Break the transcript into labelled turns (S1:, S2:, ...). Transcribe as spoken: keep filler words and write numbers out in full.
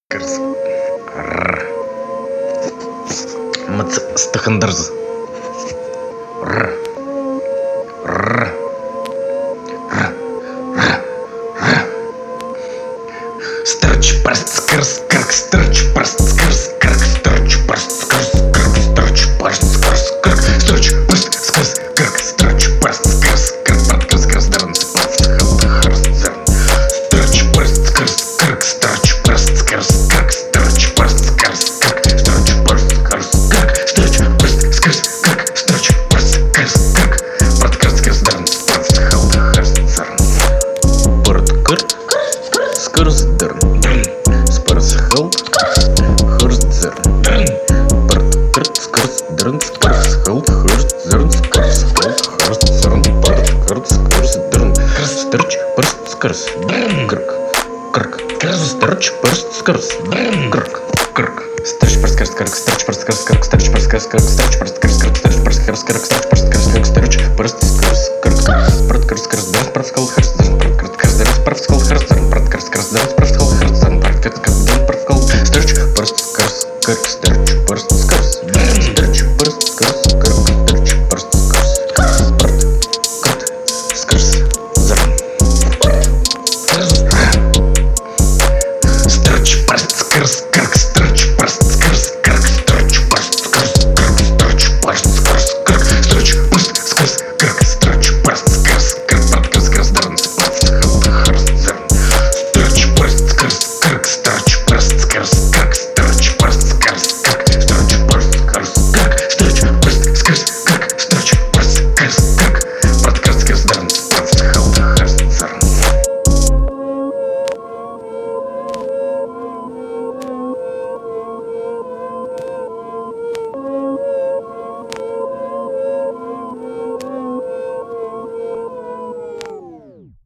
S1: Кырс. Рр. Мыц стахандырз. Рр. Рр. Рр. Рр. Рр. Стырч парст скырс кырк стырч парст скырс кырк стырч парст скырс кырк стырч парст скырс кырк стырч парст скырс кырк стырч парст скырс кырк парт скырс дырн спарст халт харст зерн стырч парст скырс кырк стырч парст скырс кырк стырч парст скырс кырк стырч парст скырс кырк стырч парст скырс кырк стырч парст скырс кырк парт скырс скырс дырн спарст халт харст зерн парт кырк скырс дырн спарс халт харст зерн парт кырк скырс дырн спарс халт харст зерн спарс халт харст зерн парт кырк скырс дырн стырч парст скырс кырк кырк стырч парст скырс кырк кырк стырч парст скырс кырк стырч парст скырс кырк стырч парст скырс кырк стырч парст скырс кырк стырч парст скырс кырк стырч парст скырс кырк стырч парст скырс кырк парт кырк скырс дырн парст халт харст зерн парт кырк скырс дырн парст халт харст зерн парт кырк скырс дырн парст халт харст зерн парт кырк дырн парст халт стырч парст скырс кырк